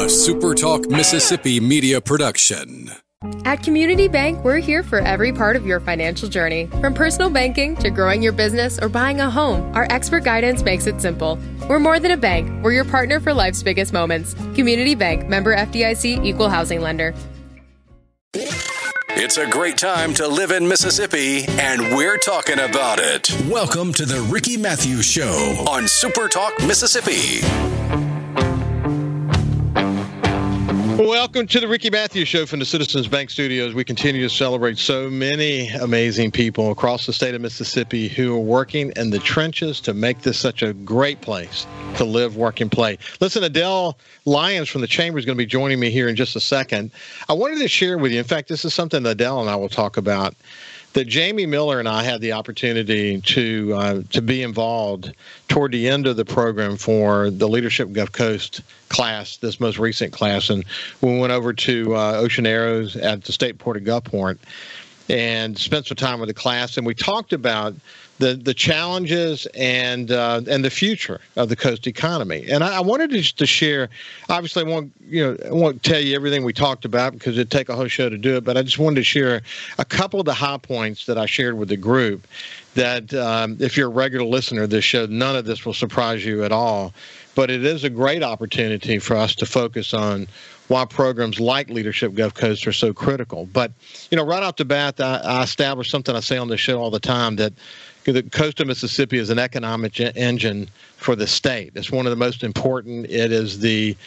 SuperTalk Mississippi media production. At Community Bank, we're here for every part of your financial journey. From personal banking to growing your business or buying a home, our expert guidance makes it simple. We're more than a bank. We're your partner for life's biggest moments. Community Bank, member FDIC, equal housing lender. It's a great time to live in Mississippi, and we're talking about it. Welcome to the Ricky Matthews Show on SuperTalk Mississippi. Welcome to the Ricky Matthews Show from the Citizens Bank Studios. We continue to celebrate so many amazing people across the state of Mississippi who are working in the trenches to make this such a great place to live, work, and play. Listen, Adele Lyons from the Chamber is going to be joining me here in just a second. I wanted to share with you, in fact, this is something that Adele and I will talk about, that Jamie Miller and I had the opportunity to be involved toward the end of the program for the Leadership Gulf Coast class, this most recent class. And we went over to Ocean Arrows at the State Port of Gulfport and spent some time with the class. And we talked about the challenges and the future of the coast economy. And I wanted to share, obviously I won't tell you everything we talked about because it'd take a whole show to do it, but I just wanted to share a couple of the high points that I shared with the group that if you're a regular listener to this show, none of this will surprise you at all. But it is a great opportunity for us to focus on why programs like Leadership Gulf Coast are so critical. But, right off the bat, I established something I say on this show all the time, that the coast of Mississippi is an economic engine for the state. It's one of the most important. It is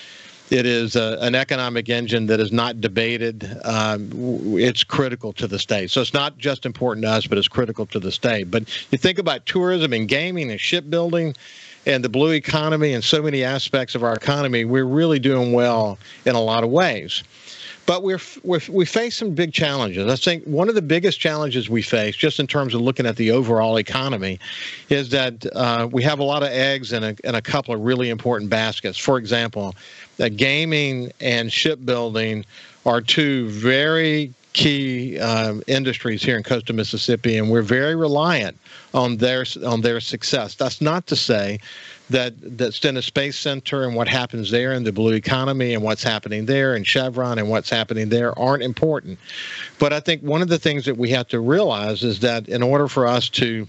an economic engine that is not debated. It's critical to the state. So it's not just important to us, but it's critical to the state. But you think about tourism and gaming and shipbuilding and the blue economy and so many aspects of our economy, we're really doing well in a lot of ways. But we face some big challenges. I think one of the biggest challenges we face, just in terms of looking at the overall economy, is that we have a lot of eggs in a couple of really important baskets. For example, gaming and shipbuilding are two very key industries here in coastal Mississippi, and we're very reliant on their success. That's not to say that Stennis Space Center and what happens there in the blue economy and what's happening there and Chevron and what's happening there aren't important. But I think one of the things that we have to realize is that in order for us to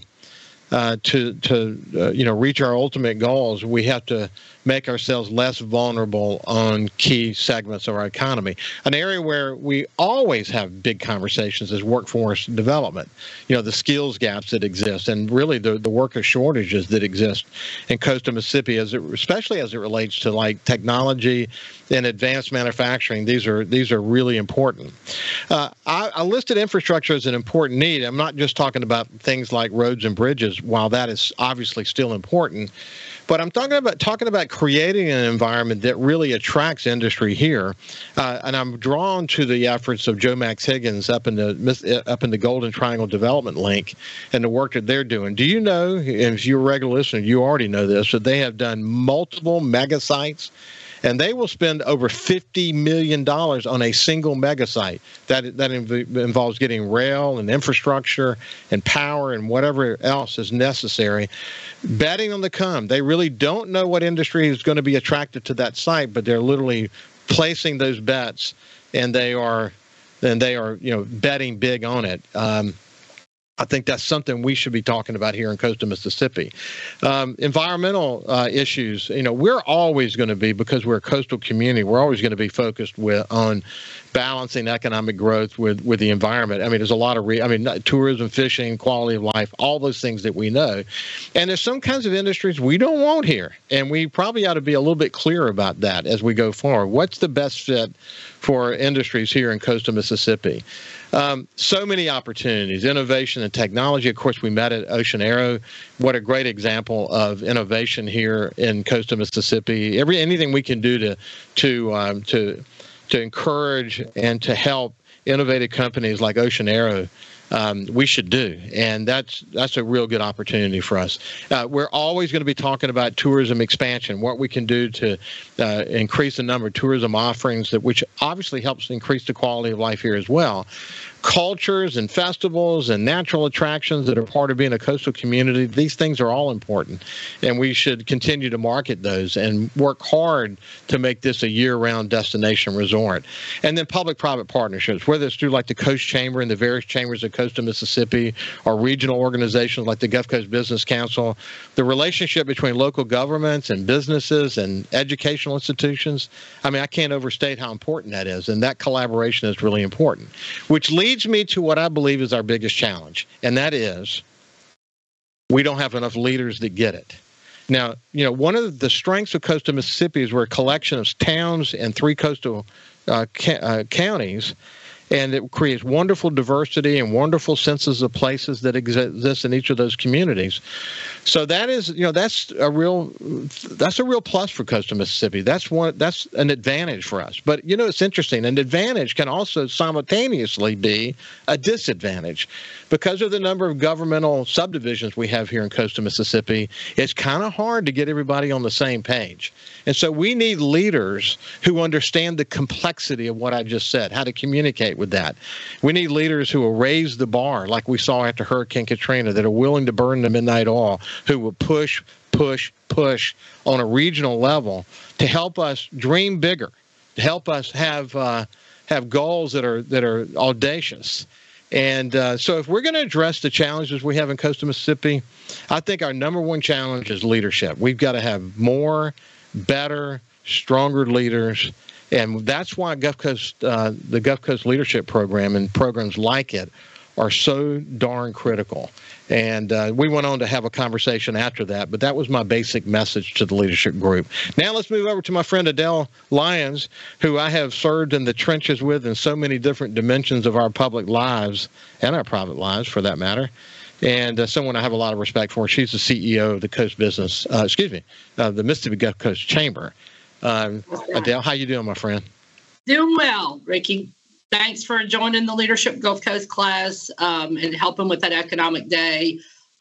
reach our ultimate goals, we have to make ourselves less vulnerable on key segments of our economy. An area where we always have big conversations is workforce development, the skills gaps that exist, and really the worker shortages that exist in coastal Mississippi, especially as it relates to like technology and advanced manufacturing. These are really important. I listed infrastructure as an important need. I'm not just talking about things like roads and bridges, while that is obviously still important. But I'm talking about creating an environment that really attracts industry here, and I'm drawn to the efforts of Joe Max Higgins up in the Golden Triangle Development Link and the work that they're doing. Do you know, and if you're a regular listener, you already know this, that they have done multiple mega sites, and they will spend over $50 million on a single mega site. That involves getting rail and infrastructure and power and whatever else is necessary. Betting on the come. They really don't know what industry is going to be attracted to that site, but they're literally placing those bets, and they are betting big on it. I think that's something we should be talking about here in coastal Mississippi. Environmental issues, we're always going to be, because we're a coastal community, we're always going to be focused on balancing economic growth with the environment. I mean, there's a lot of tourism, fishing, quality of life, all those things that we know. And there's some kinds of industries we don't want here. And we probably ought to be a little bit clear about that as we go forward. What's the best fit for industries here in coastal Mississippi? So many opportunities, innovation and technology. Of course, we met at Ocean Arrow. What a great example of innovation here in coastal Mississippi. Anything we can do to encourage and to help innovative companies like Ocean Arrow, we should do. And that's a real good opportunity for us. We're always going to be talking about tourism expansion, what we can do to increase the number of tourism offerings, which obviously helps increase the quality of life here as well. cultures and festivals and natural attractions that are part of being a coastal community. These things are all important, and we should continue to market those and work hard to make this a year-round destination resort. And then public-private partnerships, whether it's through like the Coast Chamber and the various chambers of coastal Mississippi, or regional organizations like the Gulf Coast Business Council, the relationship between local governments and businesses and educational institutions. I mean, I can't overstate how important that is, and that collaboration is really important, which leads me to what I believe is our biggest challenge, and that is we don't have enough leaders that get it. Now, one of the strengths of coastal Mississippi is we're a collection of towns and 3 coastal counties, and it creates wonderful diversity and wonderful senses of places that exist in each of those communities. So that is, that's a real plus for coastal Mississippi. That's an advantage for us. But it's interesting. An advantage can also simultaneously be a disadvantage because of the number of governmental subdivisions we have here in coastal Mississippi. It's kind of hard to get everybody on the same page, and so we need leaders who understand the complexity of what I just said, how to communicate with that. We need leaders who will raise the bar, like we saw after Hurricane Katrina, that are willing to burn the midnight oil, who will push on a regional level to help us dream bigger, to help us have goals that are audacious. And so if we're going to address the challenges we have in coastal Mississippi, I think our number one challenge is leadership. We've got to have more, better, stronger leaders. And that's why the Gulf Coast Leadership Program and programs like it are so darn critical. And we went on to have a conversation after that, but that was my basic message to the leadership group. Now let's move over to my friend Adele Lyons, who I have served in the trenches with in so many different dimensions of our public lives and our private lives, for that matter. And someone I have a lot of respect for. She's the CEO of the the Mississippi Gulf Coast Chamber. Adele, how you doing, my friend? Doing well, Ricky. Thanks for joining the Leadership Gulf Coast class and helping with that economic day.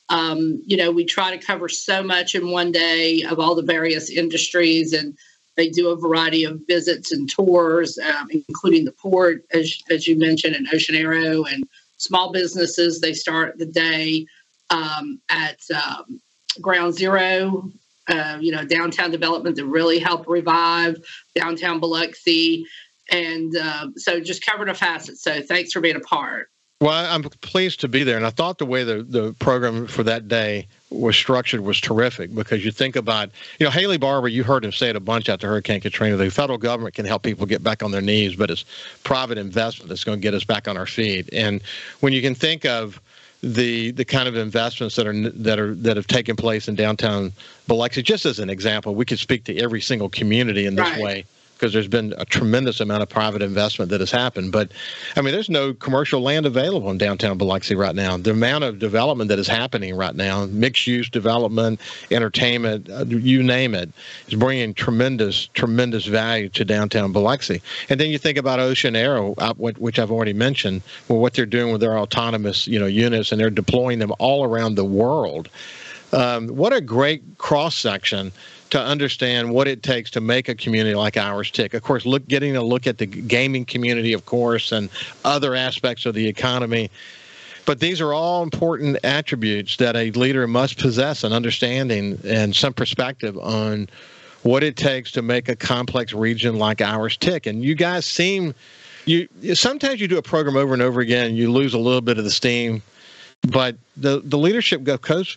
We try to cover so much in one day of all the various industries, and they do a variety of visits and tours, including the port, as you mentioned, and Ocean Aero, and small businesses. They start the day at Ground Zero, downtown development that really helped revive downtown Biloxi. And so just covered a facet. So thanks for being a part. Well, I'm pleased to be there. And I thought the way the program for that day was structured was terrific, because you think about, Haley Barbour, you heard him say it a bunch after Hurricane Katrina, the federal government can help people get back on their knees, but it's private investment that's going to get us back on our feet. And when you can think of the kind of investments that have taken place in downtown Biloxi, just as an example, we could speak to every single community in this way, because there's been a tremendous amount of private investment that has happened. But, there's no commercial land available in downtown Biloxi right now. The amount of development that is happening right now, mixed-use development, entertainment, you name it, is bringing tremendous, tremendous value to downtown Biloxi. And then you think about Ocean Aero, which I've already mentioned, what they're doing with their autonomous, units, and they're deploying them all around the world. What a great cross-section to understand what it takes to make a community like ours tick. Of course, getting a look at the gaming community, of course, and other aspects of the economy. But these are all important attributes that a leader must possess, an understanding and some perspective on what it takes to make a complex region like ours tick. And you guys sometimes you do a program over and over again, and you lose a little bit of the steam. But the Leadership Gulf Coast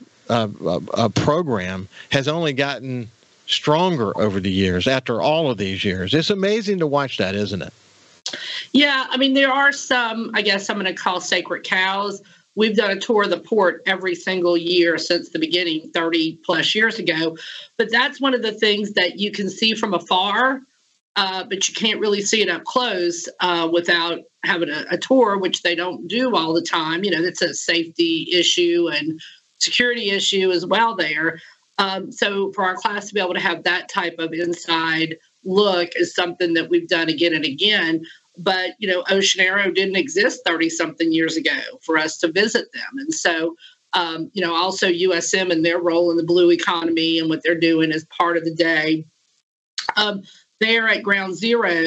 program has only gotten stronger over the years after all of these years. It's amazing to watch that, isn't it? Yeah, there are some, I guess I'm going to call sacred cows. We've done a tour of the port every single year since the beginning, 30 plus years ago. But that's one of the things that you can see from afar, but you can't really see it up close without having a tour, which they don't do all the time. That's a safety issue and security issue as well there. So for our class to be able to have that type of inside look is something that we've done again and again. But, Ocean Aero didn't exist 30-something years ago for us to visit them. And so, also USM and their role in the blue economy and what they're doing as part of the day. There at Ground Zero,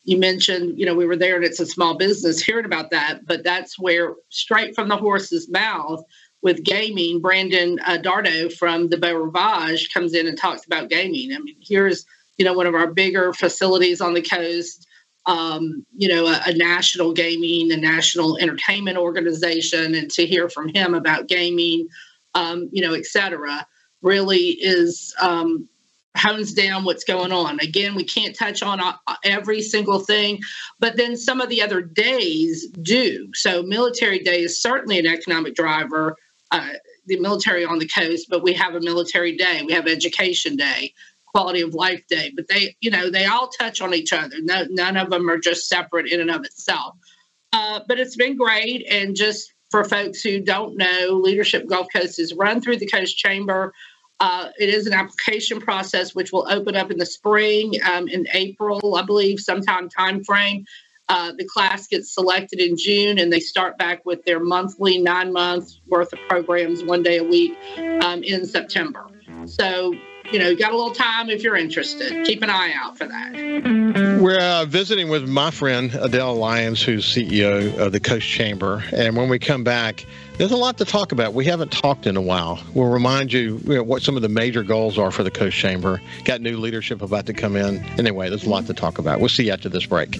You mentioned, we were there and it's a small business, hearing about that, but that's where, straight from the horse's mouth with gaming, Brandon Dardo from the Beau Rivage comes in and talks about gaming. I mean, here's, one of our bigger facilities on the coast, a national gaming, a national entertainment organization, and to hear from him about gaming, et cetera, really is hones down what's going on. Again, we can't touch on every single thing, but then some of the other days do. So Military Day is certainly an economic driver, the military on the coast, but we have a Military Day, we have Education Day, Quality of Life Day, but they all touch on each other. None of them are just separate in and of itself. But it's been great. And just for folks who don't know, Leadership Gulf Coast is run through the Coast Chamber. It is an application process which will open up in the spring, in April, I believe, sometime time frame. The class gets selected in June, and they start back with their monthly 9 months worth of programs, 1 day a week, in September. So, you got a little time if you're interested. Keep an eye out for that. We're visiting with my friend Adele Lyons, who's CEO of the Coast Chamber. And when we come back, there's a lot to talk about. We haven't talked in a while. We'll remind you, what some of the major goals are for the Coast Chamber. Got new leadership about to come in. Anyway, there's a lot to talk about. We'll see you after this break.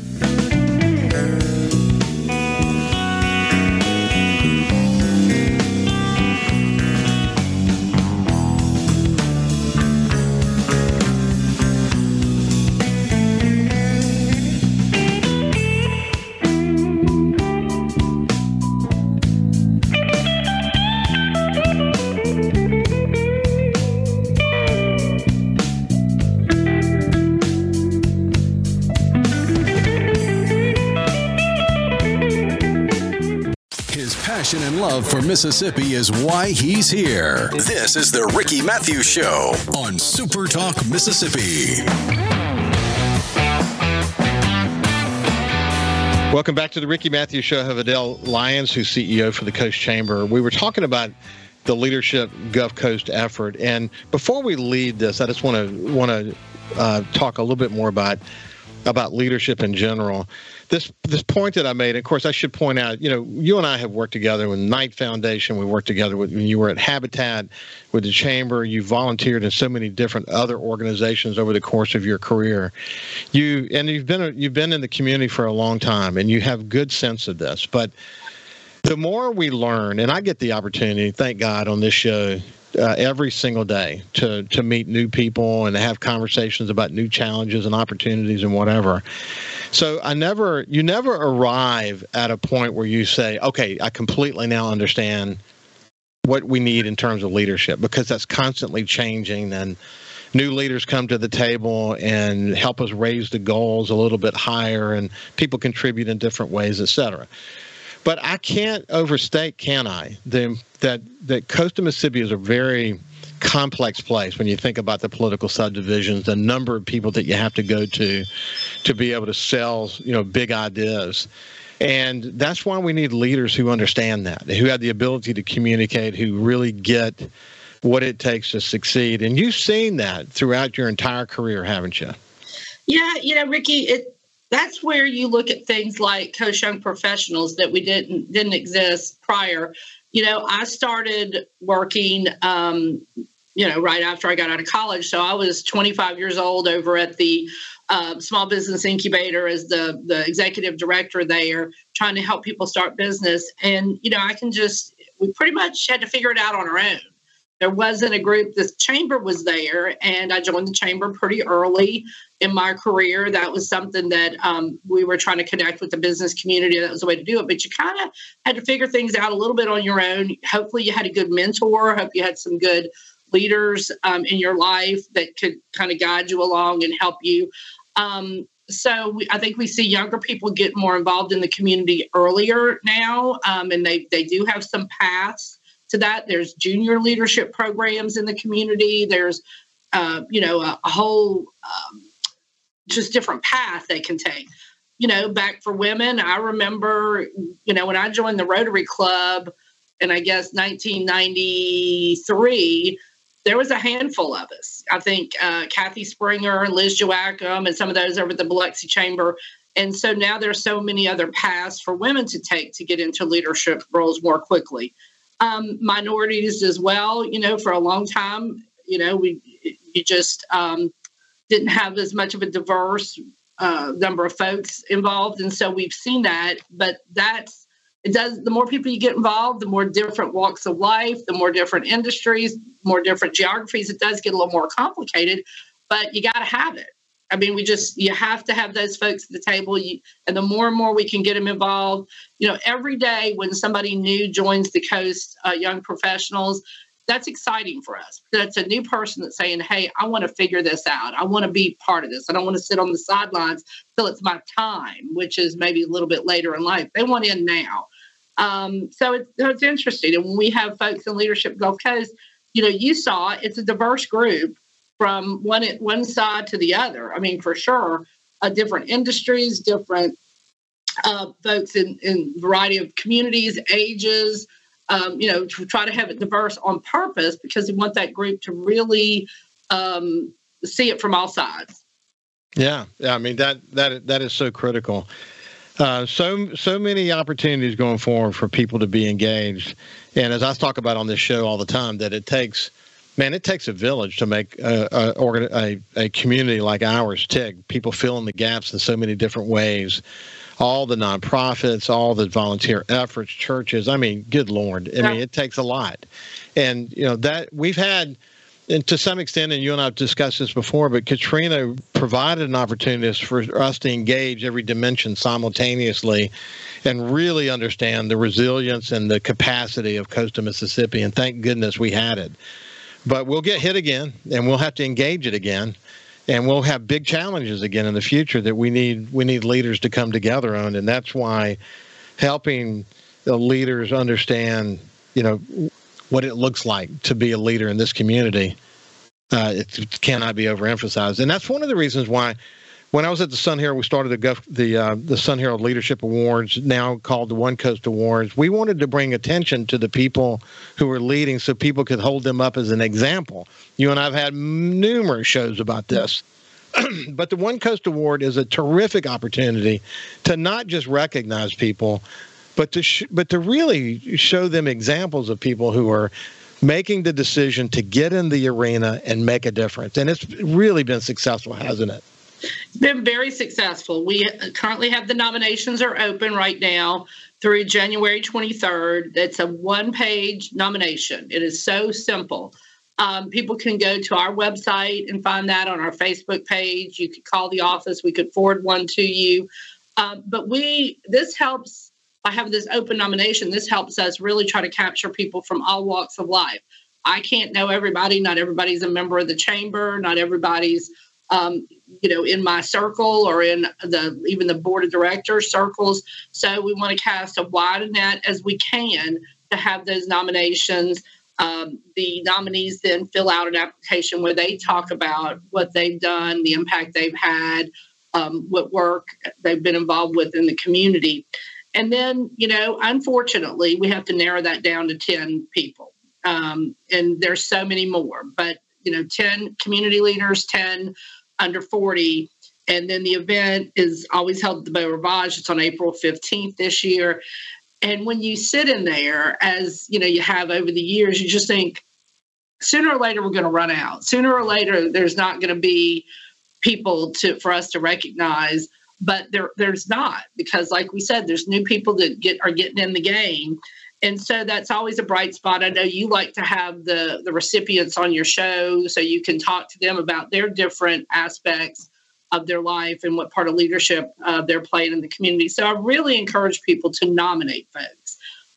Passion and love for Mississippi is why he's here. This is the Ricky Matthews Show on Super Talk Mississippi. Welcome back to the Ricky Matthews Show. I have Adele Lyons, who's CEO for the Coast Chamber. We were talking about the Leadership Gulf Coast effort, and before we lead this, I just want to talk a little bit more about leadership in general. This point that I made, of course, I should point out, you and I have worked together with Knight Foundation. We worked together when you were at Habitat, with the Chamber. You volunteered in so many different other organizations over the course of your career. You've been in the community for a long time, and you have good sense of this. But the more we learn, and I get the opportunity, thank God, on this show every single day to meet new people and to have conversations about new challenges and opportunities and whatever. So you never arrive at a point where you say, okay, I completely now understand what we need in terms of leadership, because that's constantly changing, and new leaders come to the table and help us raise the goals a little bit higher, and people contribute in different ways, et cetera. But I can't overstate, can I, that coastal Mississippi is a very complex place when you think about the political subdivisions, the number of people that you have to go to be able to sell, big ideas. And that's why we need leaders who understand that, who have the ability to communicate, who really get what it takes to succeed. And you've seen that throughout your entire career, haven't you? Yeah, Ricky, that's where you look at things like Coast Young Professionals that we didn't exist prior. I started working, right after I got out of college. So I was 25 years old over at the Small Business Incubator as the executive director there, trying to help people start business. And, we pretty much had to figure it out on our own. There wasn't a group. The Chamber was there, and I joined the Chamber pretty early in my career. That was something that we were trying to connect with the business community. That was the way to do it. But you kind of had to figure things out a little bit on your own. Hopefully you had a good mentor. Hope you had some good leaders in your life that could kind of guide you along and help you. I think we see younger people get more involved in the community earlier now, and they do have some paths to that. There's junior leadership programs in the community. There's, a whole just different path they can take. Back for women, I remember, when I joined the Rotary Club in, I guess, 1993, there was a handful of us. I think Kathy Springer, Liz Joachim, and some of those over at the Biloxi Chamber And so now there's so many other paths for women to take to get into leadership roles more quickly. Minorities as well, for a long time, you just didn't have as much of a diverse number of folks involved. And so we've seen that, but the more people you get involved, the more different walks of life, the more different industries, more different geographies. It does get a little more complicated, but you got to have it. I mean, you have to have those folks at the table. And the more and more we can get them involved, every day when somebody new joins the Coast Young Professionals, that's exciting for us. That's a new person that's saying, hey, I want to figure this out. I want to be part of this. I don't want to sit on the sidelines till it's my time, which is maybe a little bit later in life. They want in now. So it's interesting. And when we have folks in Leadership Gulf Coast, you saw it's a diverse group from one side to the other. I mean, for sure, different industries, different folks in a variety of communities, ages, to try to have it diverse on purpose because we want that group to really see it from all sides. Yeah. I mean, that is so critical. So many opportunities going forward for people to be engaged. And as I talk about on this show all the time, that it takes a village to make a community like ours tick. People fill in the gaps in so many different ways. All the nonprofits, all the volunteer efforts, churches. I mean, good Lord. I mean, it takes a lot. And, that we've had, and to some extent, and you and I have discussed this before, but Katrina provided an opportunity for us to engage every dimension simultaneously and really understand the resilience and the capacity of coastal Mississippi. And thank goodness we had it. But we'll get hit again, and we'll have to engage it again. And we'll have big challenges again in the future that we need leaders to come together on. And that's why helping the leaders understand, what it looks like to be a leader in this community, it cannot be overemphasized. And that's one of the reasons why when I was at the Sun Herald, we started the Sun Herald Leadership Awards, now called the One Coast Awards. We wanted to bring attention to the people who are leading so people could hold them up as an example. You and I have had numerous shows about this. But the One Coast Award is a terrific opportunity to not just recognize people, but to really show them examples of people who are making the decision to get in the arena and make a difference. And it's really been successful, hasn't it? It's been very successful. We currently have the nominations are open right now through January 23rd. It's a one-page nomination. It is so simple. People can go to our website and find that on our Facebook page. You could call the office. We could forward one to you. But this helps by having this open nomination. This helps us really try to capture people from all walks of life. I can't know everybody. Not everybody's a member of the chamber. Not everybody's in my circle or in even the board of directors circles. So we want to cast a wide net as we can to have those nominations. The nominees then fill out an application where they talk about what they've done, the impact they've had, what work they've been involved with in the community. And then, unfortunately, we have to narrow that down to 10 people. And there's so many more, but 10 community leaders, 10 under 40. And then the event is always held at the Beau Rivage. It's on April 15th this year. And when you sit in there, as you have over the years, you just think sooner or later we're going to run out. Sooner or later, there's not going to be people for us to recognize. But there's not, because like we said, there's new people that are getting in the game. And so that's always a bright spot. I know you like to have the recipients on your show so you can talk to them about their different aspects of their life and what part of leadership they're playing in the community. So I really encourage people to nominate folks.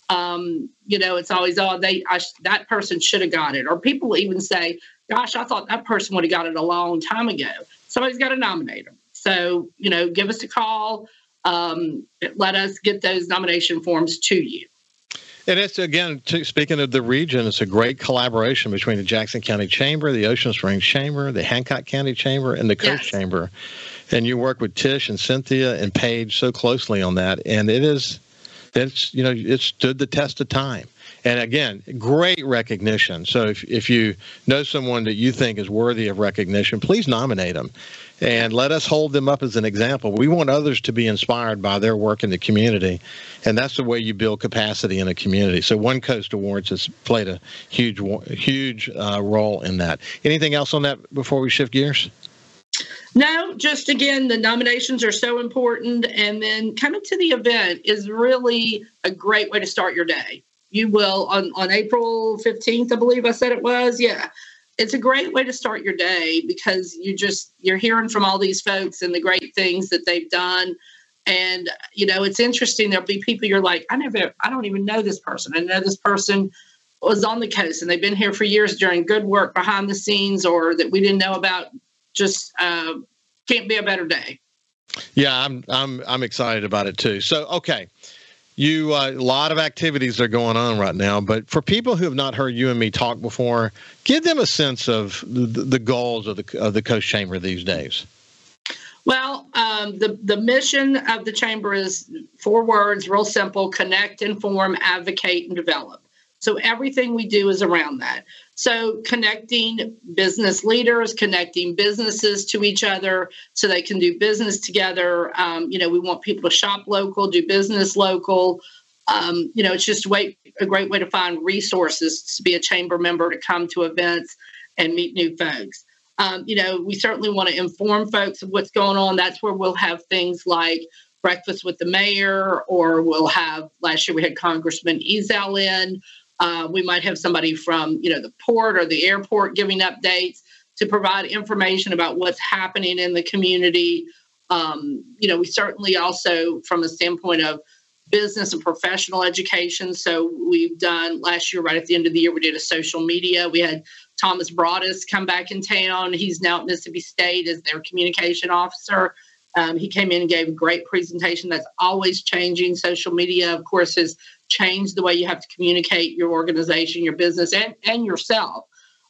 It's always, that person should have got it. Or people even say, gosh, I thought that person would have got it a long time ago. Somebody's got to nominate them. So, give us a call. Let us get those nomination forms to you. And it's, again, speaking of the region, it's a great collaboration between the Jackson County Chamber, the Ocean Springs Chamber, the Hancock County Chamber, and the Coast Chamber. And you work with Tish and Cynthia and Paige so closely on that. And it's stood the test of time. And again, great recognition. So if you know someone that you think is worthy of recognition, please nominate them and let us hold them up as an example. We want others to be inspired by their work in the community, and that's the way you build capacity in a community. So One Coast Awards has played a huge role in that. Anything else on that before we shift gears? No, just again, the nominations are so important, and then coming to the event is really a great way to start your day. You will, on April 15th, I believe I said it was, yeah. It's a great way to start your day because you're hearing from all these folks and the great things that they've done. And, it's interesting. There'll be people you're like, I don't even know this person. I know this person was on the coast and they've been here for years doing good work behind the scenes or that we didn't know about. Just can't be a better day. Yeah, I'm excited about it too. So, okay. A lot of activities are going on right now, but for people who have not heard you and me talk before, give them a sense of the goals of the Coast Chamber these days. Well, the mission of the Chamber is 4 words, real simple: connect, inform, advocate, and develop. So everything we do is around that. So connecting business leaders, connecting businesses to each other so they can do business together. We want people to shop local, do business local. It's just a great way to find resources to be a chamber member, to come to events and meet new folks. We certainly want to inform folks of what's going on. That's where we'll have things like breakfast with the mayor, or last year we had Congressman Ezell in. We might have somebody from, the port or the airport giving updates to provide information about what's happening in the community. We certainly also, from a standpoint of business and professional education. So we've done last year, right at the end of the year, we did a social media. We had Thomas Broadus come back in town. He's now at Mississippi State as their communication officer. He came in and gave a great presentation. That's always changing. Social media, of course, has changed the way you have to communicate your organization, your business, and yourself.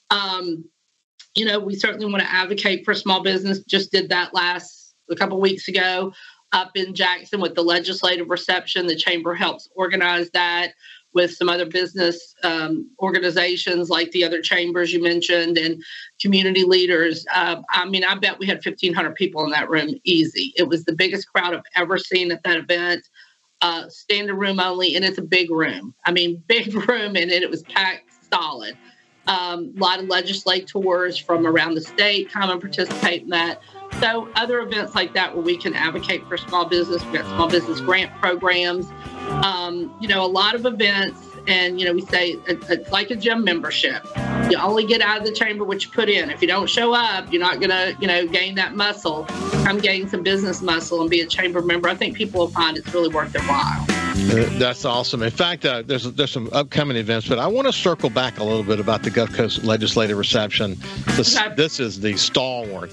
We certainly want to advocate for small business. Just did that a couple weeks ago up in Jackson with the legislative reception. The Chamber helps organize that with some other business organizations like the other chambers you mentioned and community leaders. I bet we had 1,500 people in that room, easy. It was the biggest crowd I've ever seen at that event. Standing room only, and it's a big room. Big room, and it was packed solid. A lot of legislators from around the state come and participate in that. So other events like that where we can advocate for small business. We've got small business grant programs. A lot of events, and we say it's like a gym membership. You only get out of the chamber what you put in. If you don't show up, you're not gonna gain that muscle. Come gain some business muscle and be a chamber member. I think people will find it's really worth their while. That's awesome. In fact, there's some upcoming events, but I want to circle back a little bit about the Gulf Coast Legislative Reception. This is the stalwart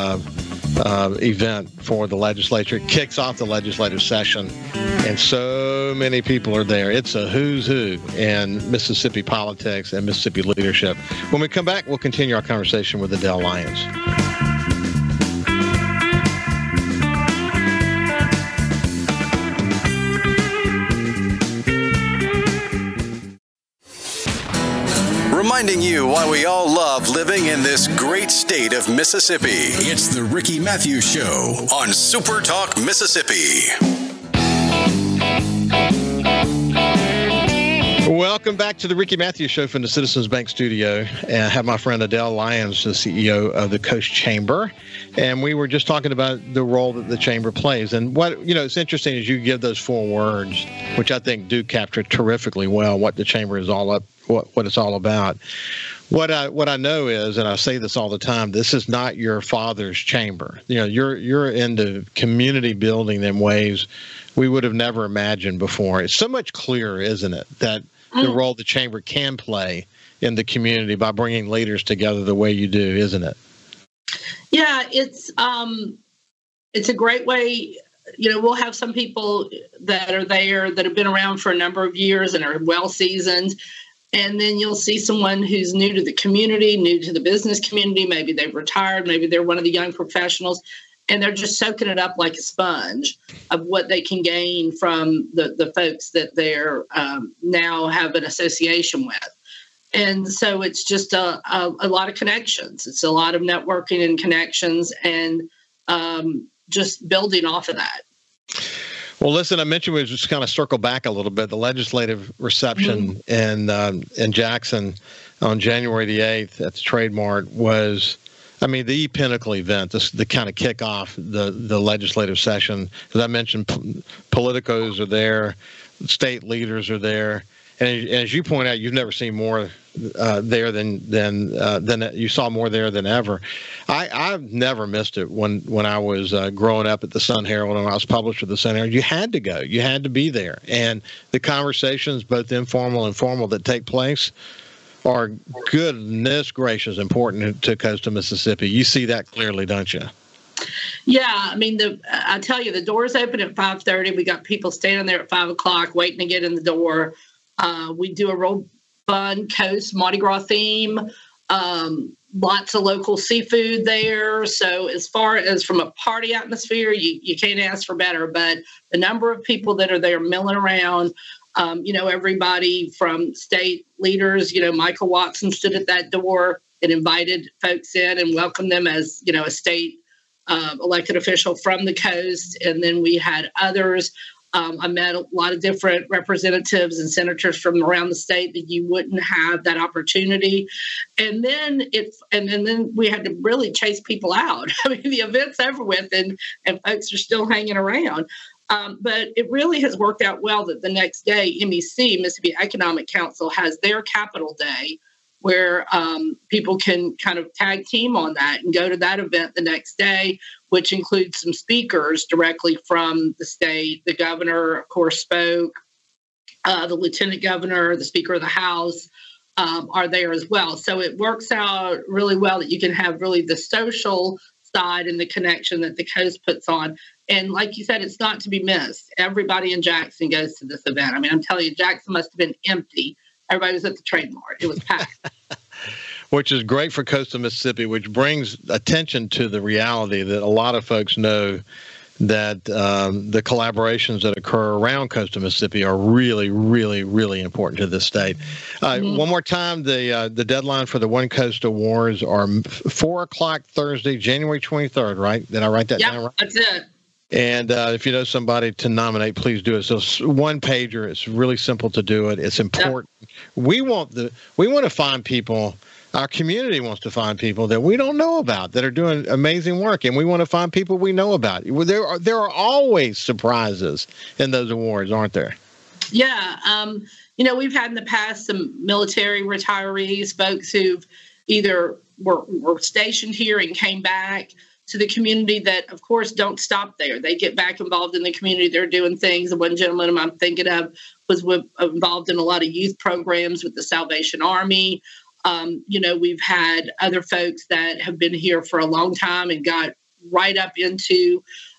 event for the legislature. It kicks off the legislative session, and so many people are there. It's a who's who in Mississippi politics and Mississippi leadership. When we come back, we'll continue our conversation with Adele Lyons. Reminding you why we all love living in this great state of Mississippi. It's the Ricky Matthews Show on Super Talk Mississippi. Welcome back to the Ricky Matthews Show from the Citizens Bank studio. And I have my friend Adele Lyons, the CEO of the Coast Chamber. And we were just talking about the role that the Chamber plays. And what, it's interesting is you give those 4 words, which I think do capture terrifically well what the Chamber is all up, what it's all about. What I know is, and I say this all the time, this is not your father's chamber. You're into community building in ways we would have never imagined before. It's so much clearer, isn't it, that the role the chamber can play in the community by bringing leaders together the way you do, isn't it? Yeah, it's a great way. We'll have some people that are there that have been around for a number of years and are well seasoned. And then you'll see someone who's new to the community, new to the business community. Maybe they've retired. Maybe they're one of the young professionals. and they're just soaking it up like a sponge of what they can gain from the folks that they're now have an association with. And so it's just a lot of connections. It's a lot of networking and connections, and just building off of that. Well, listen, I mentioned we just kind of circle back a little bit. The legislative reception in Jackson on January the 8th at the Trade Mart was, I mean, the pinnacle event, the kind of kickoff the legislative session. As I mentioned, politicos are there, state leaders are there. And as you point out, you've never seen more there than you saw more there than ever. I've never missed it when I was growing up at the Sun Herald and I was published with the Sun Herald. You had to go. You had to be there. And the conversations, both informal and formal, that take place are, goodness gracious, important to coastal Mississippi. You see that clearly, don't you? Yeah, I mean, I tell you, the doors open at 5:30. We got people standing there at 5 o'clock waiting to get in the door. We do a real fun coast Mardi Gras theme. Lots of local seafood there. So as far as from a party atmosphere, you can't ask for better. But the number of people that are there milling around, everybody from state leaders, Michael Watson stood at that door and invited folks in and welcomed them as, a state elected official from the coast. And then we had others. I met a lot of different representatives and senators from around the state that you wouldn't have that opportunity. And then then we had to really chase people out. I mean, the event's over with and folks are still hanging around. But it really has worked out well that the next day, MEC, Mississippi Economic Council, has their Capital Day, where people can kind of tag team on that and go to that event the next day, which includes some speakers directly from the state. The governor, of course, spoke. The lieutenant governor, the speaker of the House are there as well. So it works out really well that you can have really the social side and the connection that the coast puts on. And like you said, it's not to be missed. Everybody in Jackson goes to this event. I mean, I'm telling you, Jackson must have been empty. Everybody was at the Trade Mart. It was packed. Which is great for coastal Mississippi, which brings attention to the reality that a lot of folks know that the collaborations that occur around coastal Mississippi are really, really, really important to this state. One more time, the deadline for the One Coast Awards are 4 o'clock Thursday, January 23rd, right? Did I write that down right? That's it. And if you know somebody to nominate, please do it. So one pager. It's really simple to do it. It's important. Yep. We want to find people. Our community wants to find people that we don't know about that are doing amazing work, and we want to find people we know about. There are always surprises in those awards, aren't there? Yeah. We've had in the past some military retirees, folks who've either were stationed here and came back to the community that, of course, don't stop there. They get back involved in the community. They're doing things. The one gentleman I'm thinking of was involved in a lot of youth programs with the Salvation Army. We've had other folks that have been here for a long time and got right up into,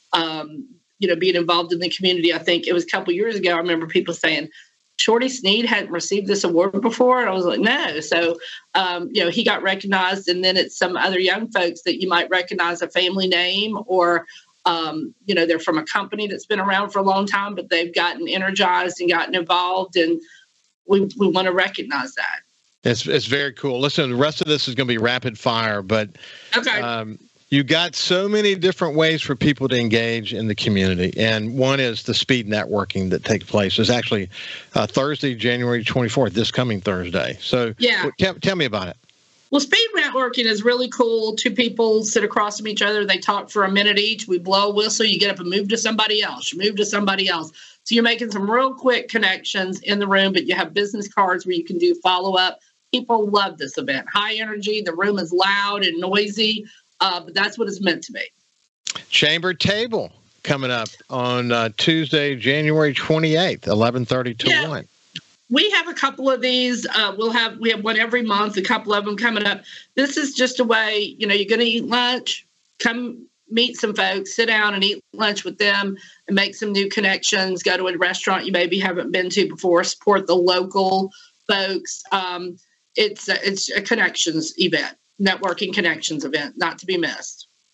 being involved in the community. I think it was a couple of years ago, I remember people saying, Shorty Sneed hadn't received this award before. And I was like, no. So, he got recognized. And then it's some other young folks that you might recognize a family name or, they're from a company that's been around for a long time, but they've gotten energized and gotten involved. And we want to recognize that. It's very cool. Listen, the rest of this is going to be rapid fire, but okay. You got so many different ways for people to engage in the community. And one is the speed networking that takes place. It's actually Thursday, January 24th, this coming Thursday. So yeah. Tell me about it. Well, speed networking is really cool. Two people sit across from each other. They talk for a minute each. We blow a whistle. You get up and move to somebody else. You move to somebody else. So you're making some real quick connections in the room, but you have business cards where you can do follow-up. People love this event. High energy. The room is loud and noisy. But that's what it's meant to be. Chamber Table coming up on Tuesday, January 28th, 11:30 to 1. We have a couple of these. We have one every month, a couple of them coming up. This is just a way, you're going to eat lunch, come meet some folks, sit down and eat lunch with them and make some new connections, go to a restaurant you maybe haven't been to before, support the local folks. It's a connections event. Networking connections event, not to be missed.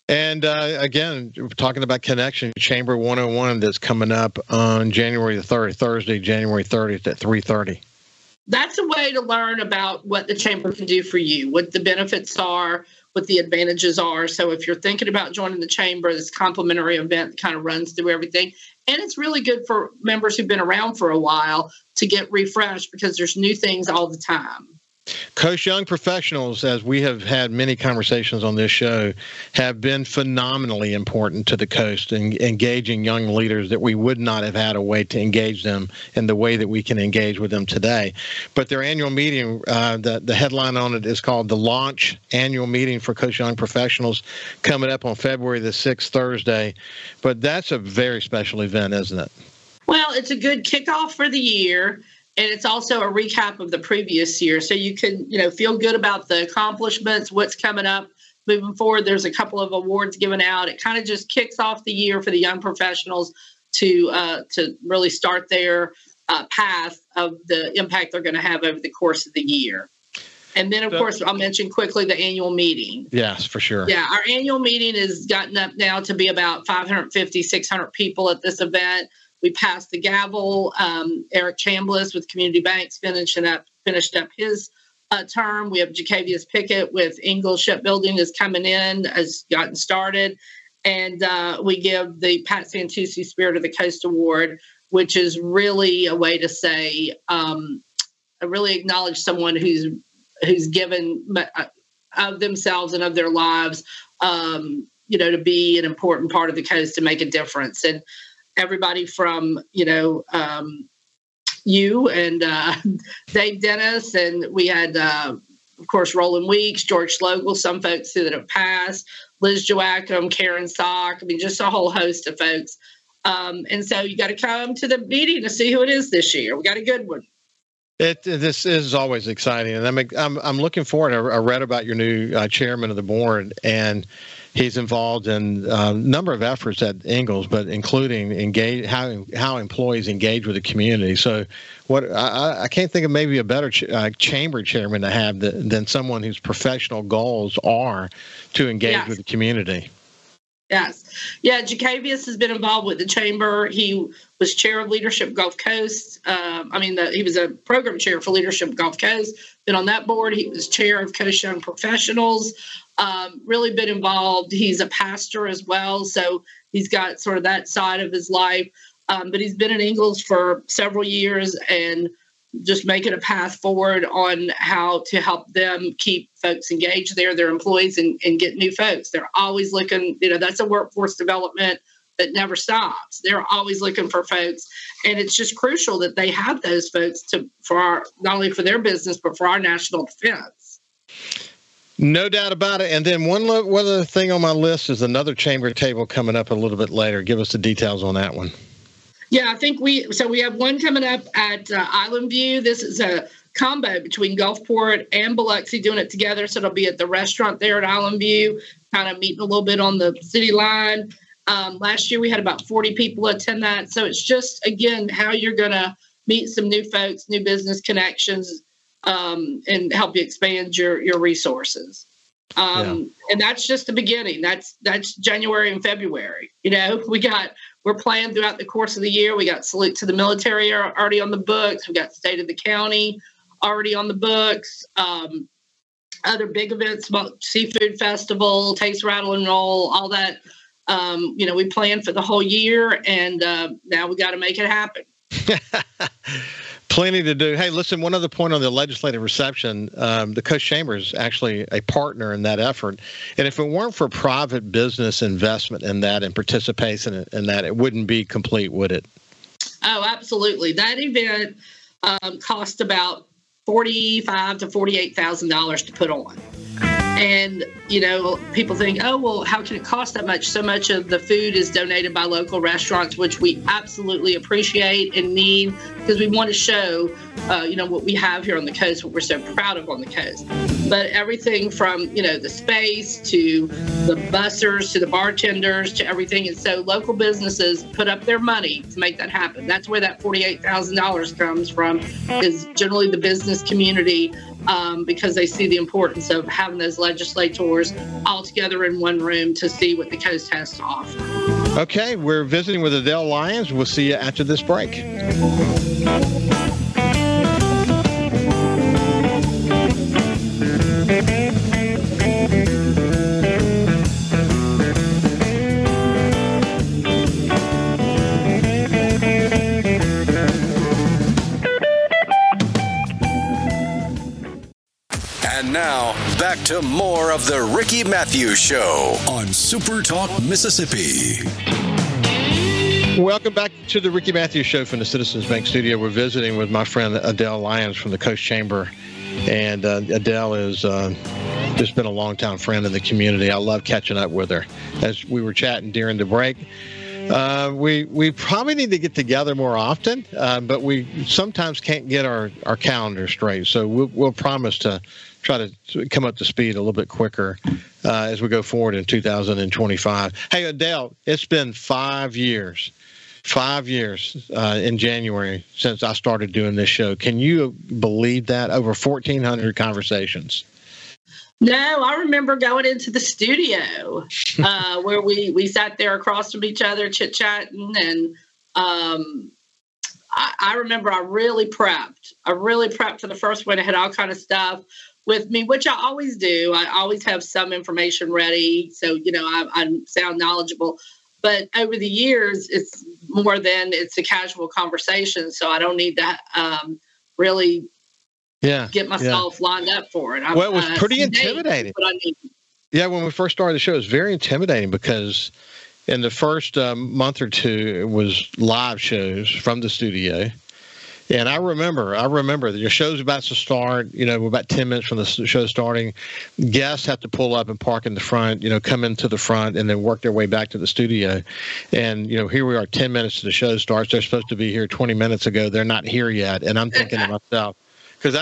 And again, talking about Connection Chamber 101 that's coming up on January the 30th, Thursday, January 30th at 3:30. That's a way to learn about what the chamber can do for you, what the benefits are, what the advantages are. So if you're thinking about joining the chamber, this complimentary event that kind of runs through everything. And it's really good for members who've been around for a while to get refreshed because there's new things all the time. Coast Young Professionals, as we have had many conversations on this show, have been phenomenally important to the Coast in engaging young leaders that we would not have had a way to engage them in the way that we can engage with them today. But their annual meeting, the headline on it is called the Launch Annual Meeting for Coast Young Professionals, coming up on February the 6th, Thursday. But that's a very special event, isn't it? Well, it's a good kickoff for the year. And it's also a recap of the previous year. So you can, feel good about the accomplishments, what's coming up moving forward. There's a couple of awards given out. It kind of just kicks off the year for the young professionals to really start their path of the impact they're going to have over the course of the year. And then, of course, I'll mention quickly the annual meeting. Yes, for sure. Yeah, our annual meeting has gotten up now to be about 550, 600 people at this event. We passed the gavel. Eric Chambliss with Community Banks finished up his term. We have Jacavius Pickett with Ingalls Shipbuilding is coming in, has gotten started. And we give the Pat Santucci Spirit of the Coast Award, which is really a way to say, really acknowledge someone who's given of themselves and of their lives, to be an important part of the coast to make a difference. And everybody from, you and Dave Dennis, and we had, of course, Roland Weeks, George Slogel, some folks that have passed, Liz Joachim, Karen Sock, just a whole host of folks. And so you got to come to the meeting to see who it is this year. We got a good one. This is always exciting, and I'm looking forward. I read about your new chairman of the board, and he's involved in a number of efforts at Ingalls, but including how employees engage with the community. So, I can't think of maybe a better chamber chairman to have than someone whose professional goals are to engage with the community. Yes. Yeah, Jacavius has been involved with the chamber. He was chair of Leadership Gulf Coast. He was a program chair for Leadership Gulf Coast. Been on that board. He was chair of Coast Young Professionals. Really been involved. He's a pastor as well, so he's got sort of that side of his life. But he's been in Ingalls for several years and just making a path forward on how to help them keep folks engaged there, their employees, and get new folks. They're always looking, that's a workforce development that never stops. They're always looking for folks. And it's just crucial that they have those folks not only for their business, but for our national defense. No doubt about it. And then one other thing on my list is another chamber table coming up a little bit later. Give us the details on that one. Yeah, I think we have one coming up at Island View. This is a combo between Gulfport and Biloxi doing it together. So it'll be at the restaurant there at Island View, kind of meeting a little bit on the city line. Last year we had about 40 people attend that. So it's just, again, how you're going to meet some new folks, new business connections, and help you expand your resources. And that's just the beginning. That's January and February. We're planning throughout the course of the year. We got Salute to the Military already on the books. We got State of the County already on the books. Other big events, Seafood Festival, Taste, Rattle, and Roll, all that. We planned for the whole year, and now we got to make it happen. Plenty to do. Hey, listen, one other point on the legislative reception. The Coast Chamber is actually a partner in that effort. And if it weren't for private business investment in that and participation in that, it wouldn't be complete, would it? Oh, absolutely. That event cost about $45,000 to $48,000 to put on. And, people think, oh, well, how can it cost that much? So much of the food is donated by local restaurants, which we absolutely appreciate and need because we want to show, what we have here on the coast, what we're so proud of on the coast. But everything from, the space to the bussers to the bartenders to everything. And so local businesses put up their money to make that happen. That's where that $48,000 comes from, is generally the business community, because they see the importance of having those legislators all together in one room to see what the coast has to offer. Okay, we're visiting with Adele Lyons. We'll see you after this break. And now, back to more of the Ricky Matthews Show on Super Talk Mississippi. Welcome back to the Ricky Matthews Show from the Citizens Bank Studio. We're visiting with my friend Adele Lyons from the Coast Chamber. And Adele is just been a longtime friend in the community. I love catching up with her. As we were chatting during the break, we probably need to get together more often, but we sometimes can't get our calendar straight. So we'll promise to try to come up to speed a little bit quicker as we go forward in 2025. Hey, Adele, it's been 5 years. 5 years in January since I started doing this show. Can you believe that? Over 1,400 conversations. No, I remember going into the studio where we sat there across from each other chit-chatting, and I remember I really prepped. For the first one. I had all kind of stuff with me, which I always do. I always have some information ready, so I sound knowledgeable. But over the years, it's more than it's a casual conversation, so I don't need to really get myself lined up for it. Well, it was pretty intimidating. Yeah, when we first started the show, it was very intimidating because in the first month or two, it was live shows from the studio. And I remember that your show's about to start, we're about 10 minutes from the show starting. Guests have to pull up and park in the front, come into the front and then work their way back to the studio. And, here we are 10 minutes to the show starts. They're supposed to be here 20 minutes ago. They're not here yet. And I'm thinking to myself, because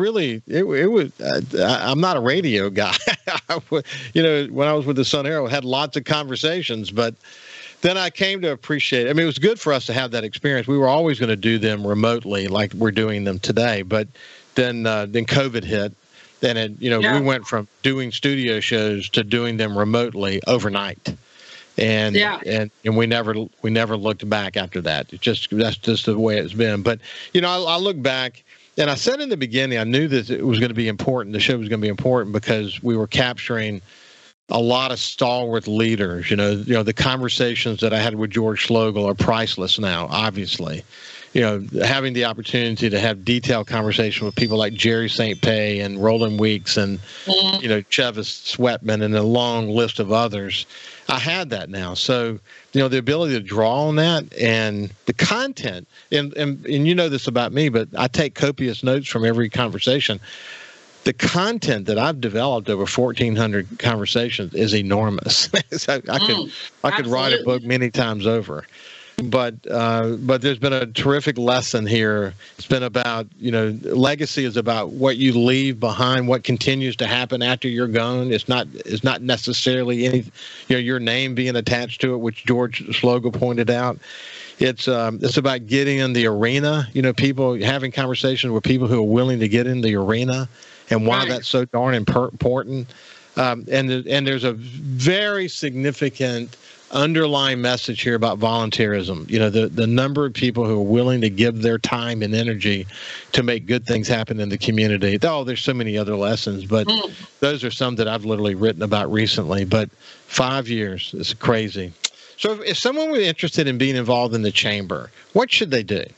I'm not a radio guy. When I was with the Sun Herald, I had lots of conversations, but then I came to appreciate it. I mean, it was good for us to have that experience. We were always going to do them remotely like we're doing them today. But then COVID hit, and we went from doing studio shows to doing them remotely overnight. And we never looked back after that. That's just the way it's been. But, I look back, and I said in the beginning, I knew that it was going to be important. The show was going to be important because we were capturing a lot of stalwart leaders. The conversations that I had with George Schlogel are priceless now, obviously. Having the opportunity to have detailed conversation with people like Jerry St. Pé and Roland Weeks and, Chevis Sweatman and a long list of others. I had that now. So, the ability to draw on that and the content, and you know this about me, but I take copious notes from every conversation. The content that I've developed over 1,400 conversations is enormous. So I could write a book many times over. But there's been a terrific lesson here. It's been about, legacy is about what you leave behind, what continues to happen after you're gone. It's not necessarily your name being attached to it, which George Schlogel pointed out. It's about getting in the arena, people having conversations with people who are willing to get in the arena and why that's so darn important. And there's a very significant underlying message here about volunteerism. The number of people who are willing to give their time and energy to make good things happen in the community. Oh, there's so many other lessons, but those are some that I've literally written about recently. But 5 years is crazy. So if someone were interested in being involved in the chamber, what should they do?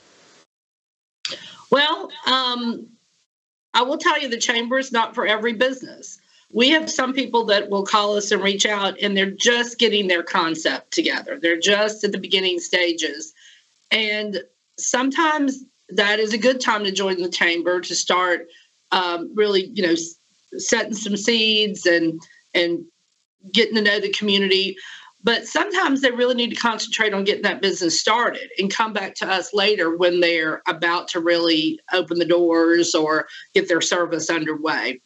Well, I will tell you the chamber is not for every business. We have some people that will call us and reach out, and they're just getting their concept together. They're just at the beginning stages. And sometimes that is a good time to join the chamber to start really, setting some seeds and getting to know the community. But sometimes they really need to concentrate on getting that business started and come back to us later when they're about to really open the doors or get their service underway.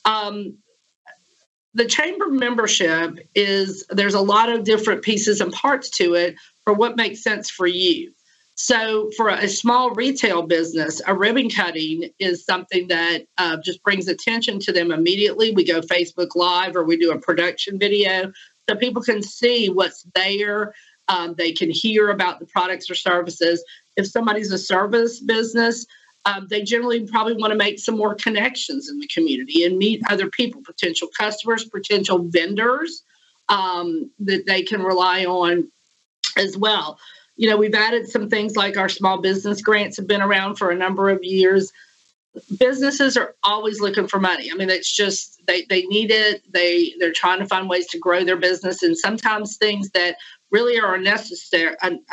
The chamber membership there's a lot of different pieces and parts to it for what makes sense for you. So for a small retail business, a ribbon cutting is something that just brings attention to them immediately. We go Facebook Live or we do a production video so people can see what's there. They can hear about the products or services. If somebody's a service business, they generally probably want to make some more connections in the community and meet other people, potential customers, potential vendors that they can rely on as well. You know, we've added some things like our small business grants have been around for a number of years. Businesses are always looking for money. I mean, it's just they need it. They're trying to find ways to grow their business, and sometimes things that really are necessary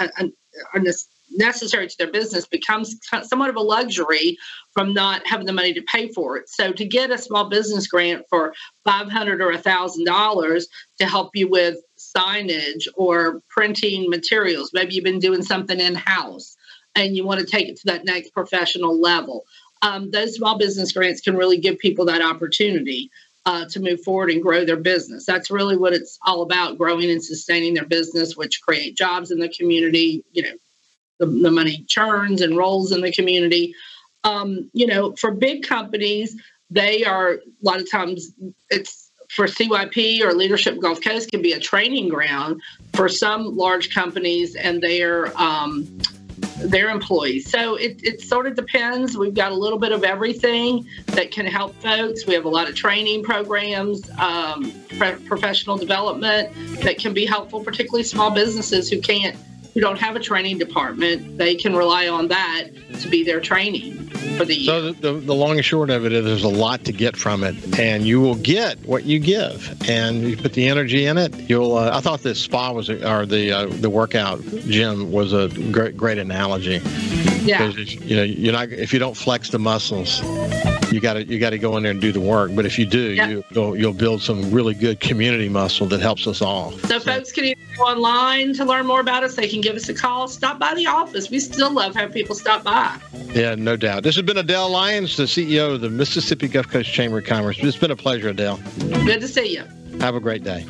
to their business becomes somewhat of a luxury from not having the money to pay for it. So to get a small business grant for $500 or $1,000 to help you with signage or printing materials, maybe you've been doing something in-house and you want to take it to that next professional level. Those small business grants can really give people that opportunity to move forward and grow their business. That's really what it's all about, growing and sustaining their business, which create jobs in the community. You know, the money churns and rolls in the community. You know, for big companies, they are a lot of times it's for CYP or Leadership Gulf Coast can be a training ground for some large companies and their employees. So it sort of depends. We've got a little bit of everything that can help folks. We have a lot of training programs, professional development that can be helpful, particularly small businesses who don't have a training department. They can rely on that to be their training for the year. So the long and short of it is there's a lot to get from it, and you will get what you give, and you put the energy in it. I thought the spa the workout gym was a great analogy. Yeah. Because if you don't flex the muscles, you got to go in there and do the work. But if you do, yep, you'll build some really good community muscle that helps us all. So folks can either go online to learn more about us. They can give us a call. Stop by the office. We still love having people stop by. Yeah, no doubt. This has been Adele Lyons, the CEO of the Mississippi Gulf Coast Chamber of Commerce. It's been a pleasure, Adele. Good to see you. Have a great day.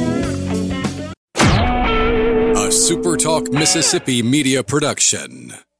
A SuperTalk Mississippi media production.